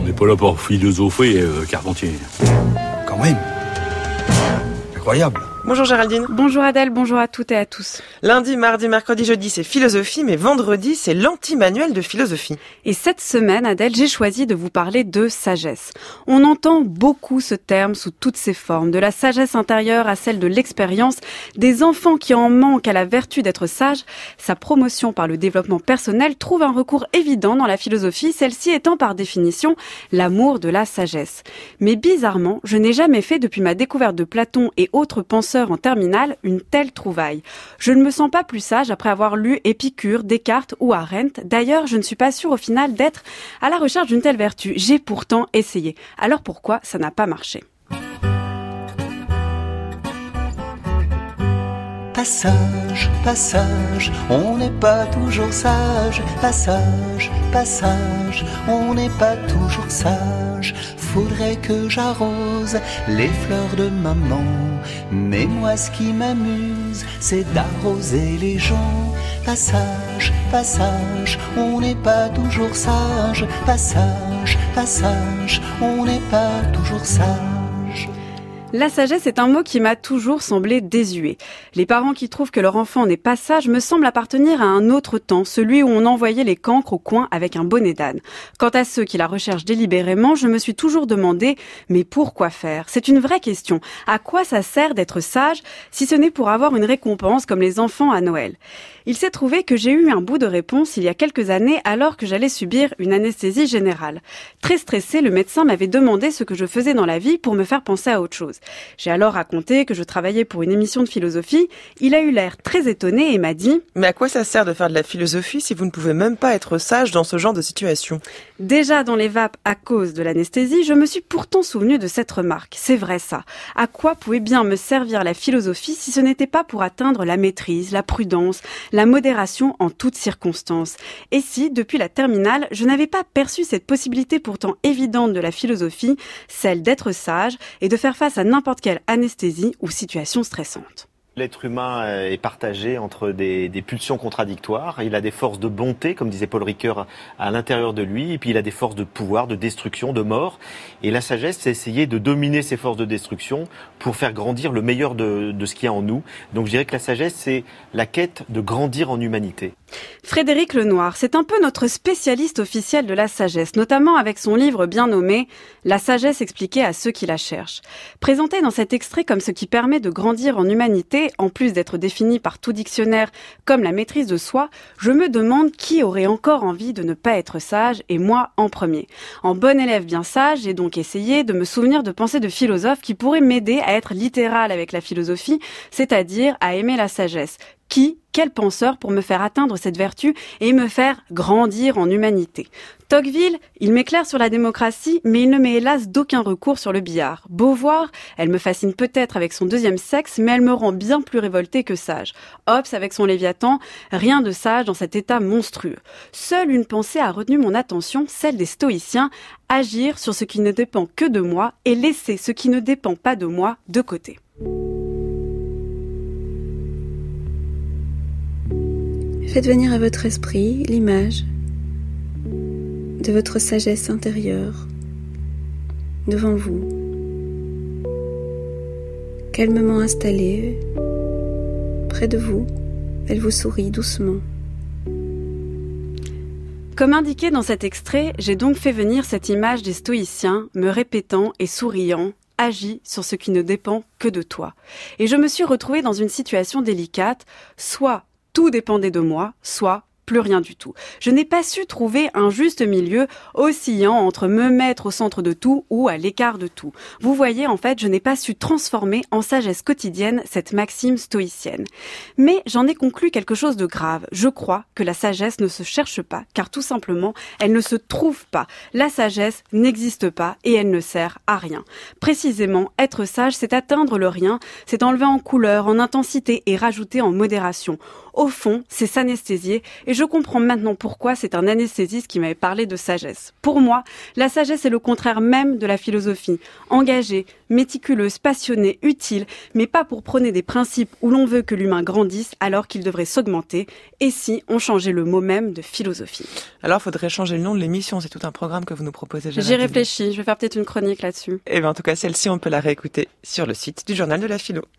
n'est pas là pour philosopher, Carpentier. Quand même. Incroyable. Bonjour Géraldine. Bonjour Adèle, bonjour à toutes et à tous. Lundi, mardi, mercredi, jeudi, c'est philosophie, mais vendredi, c'est l'anti-manuel de philosophie. Et cette semaine, Adèle, j'ai choisi de vous parler de sagesse. On entend beaucoup ce terme sous toutes ses formes, de la sagesse intérieure à celle de l'expérience, des enfants qui en manquent à la vertu d'être sages. Sa promotion par le développement personnel trouve un recours évident dans la philosophie, celle-ci étant par définition l'amour de la sagesse. Mais bizarrement, je n'ai jamais fait depuis ma découverte de Platon et autres penseurs en terminale une telle trouvaille. Je ne me sens pas plus sage après avoir lu Épicure, Descartes ou Arendt. D'ailleurs, je ne suis pas sûre au final d'être à la recherche d'une telle vertu. J'ai pourtant essayé. Alors pourquoi ça n'a pas marché ? Passage, passage, on n'est pas toujours sage. Passage, passage, on n'est pas toujours sage. Faudrait que j'arrose les fleurs de maman. Mais moi ce qui m'amuse, c'est d'arroser les gens. Passage, passage, on n'est pas toujours sage. Passage, passage, on n'est pas toujours sage. La sagesse est un mot qui m'a toujours semblé désuet. Les parents qui trouvent que leur enfant n'est pas sage me semblent appartenir à un autre temps, celui où on envoyait les cancres au coin avec un bonnet d'âne. Quant à ceux qui la recherchent délibérément, je me suis toujours demandé, mais pourquoi faire ? C'est une vraie question. À quoi ça sert d'être sage si ce n'est pour avoir une récompense comme les enfants à Noël ? Il s'est trouvé que j'ai eu un bout de réponse il y a quelques années alors que j'allais subir une anesthésie générale. Très stressée, le médecin m'avait demandé ce que je faisais dans la vie pour me faire penser à autre chose. J'ai alors raconté que je travaillais pour une émission de philosophie. Il a eu l'air très étonné et m'a dit « Mais à quoi ça sert de faire de la philosophie si vous ne pouvez même pas être sage dans ce genre de situation ?» Déjà dans les vapes à cause de l'anesthésie, je me suis pourtant souvenu de cette remarque. C'est vrai ça. À quoi pouvait bien me servir la philosophie si ce n'était pas pour atteindre la maîtrise, la prudence, la modération en toutes circonstances ? Et si, depuis la terminale, je n'avais pas perçu cette possibilité pourtant évidente de la philosophie, celle d'être sage et de faire face à n'importe quelle anesthésie ou situation stressante. L'être humain est partagé entre des pulsions contradictoires. Il a des forces de bonté, comme disait Paul Ricoeur, à l'intérieur de lui. Et puis il a des forces de pouvoir, de destruction, de mort. Et la sagesse, c'est essayer de dominer ces forces de destruction pour faire grandir le meilleur de ce qu'il y a en nous. Donc je dirais que la sagesse, c'est la quête de grandir en humanité. Frédéric Lenoir, c'est un peu notre spécialiste officiel de la sagesse, notamment avec son livre bien nommé « La sagesse expliquée à ceux qui la cherchent ». Présenté dans cet extrait comme ce qui permet de grandir en humanité, en plus d'être défini par tout dictionnaire comme la maîtrise de soi, je me demande qui aurait encore envie de ne pas être sage, et moi en premier. En bon élève bien sage, j'ai donc essayé de me souvenir de pensées de philosophes qui pourraient m'aider à être littéral avec la philosophie, c'est-à-dire à aimer la sagesse. Quel penseur pour me faire atteindre cette vertu et me faire grandir en humanité ? Tocqueville, il m'éclaire sur la démocratie, mais il ne met hélas d'aucun recours sur le billard. Beauvoir, elle me fascine peut-être avec son deuxième sexe, mais elle me rend bien plus révoltée que sage. Hobbes avec son Léviathan, rien de sage dans cet état monstrueux. Seule une pensée a retenu mon attention, celle des stoïciens, agir sur ce qui ne dépend que de moi et laisser ce qui ne dépend pas de moi de côté. Faites venir à votre esprit l'image de votre sagesse intérieure devant vous, calmement installée près de vous. Elle vous sourit doucement. Comme indiqué dans cet extrait, j'ai donc fait venir cette image des stoïciens, me répétant et souriant « Agis sur ce qui ne dépend que de toi ». Et je me suis retrouvée dans une situation délicate, soit tout dépendait de moi, soit plus rien du tout. Je n'ai pas su trouver un juste milieu oscillant entre me mettre au centre de tout ou à l'écart de tout. Vous voyez, en fait, je n'ai pas su transformer en sagesse quotidienne cette maxime stoïcienne. Mais j'en ai conclu quelque chose de grave. Je crois que la sagesse ne se cherche pas, car tout simplement, elle ne se trouve pas. La sagesse n'existe pas et elle ne sert à rien. Précisément, être sage, c'est atteindre le rien, c'est enlever en couleur, en intensité et rajouter en modération. Au fond, c'est s'anesthésier, et je comprends maintenant pourquoi c'est un anesthésiste qui m'avait parlé de sagesse. Pour moi, la sagesse est le contraire même de la philosophie. Engagée, méticuleuse, passionnée, utile, mais pas pour prôner des principes où l'on veut que l'humain grandisse alors qu'il devrait s'augmenter. Et si on changeait le mot même de philosophie? Alors, faudrait changer le nom de l'émission. C'est tout un programme que vous nous proposez. J'y réfléchis. Je vais faire peut-être une chronique là-dessus. Et bien, en tout cas, celle-ci, on peut la réécouter sur le site du Journal de la Philo.